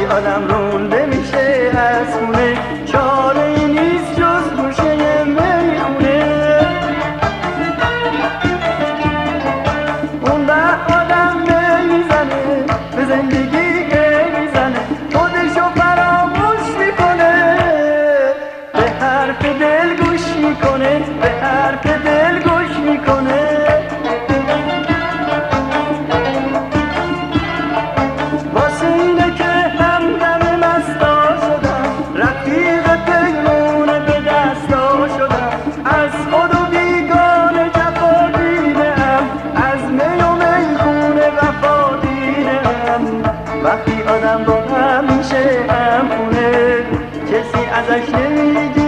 آدم رونده میشه از خونه، چاره ای نیست جز گوشه میخونه. اون وقت آدم میزنه به زندگی میزنه، خودشو فراموش میکنه، به حرف دل گوش میکنه، به حرف دل گوش میکنه. واسه اینه که همدم مستا شدم، رفیق پیمونه به دستا شدم، از خود و بیگانه جفا دیدم، از می و میخونه وفا دیدم. وقتی آدم با هم میشه همخونه، کسی ازش نمیگی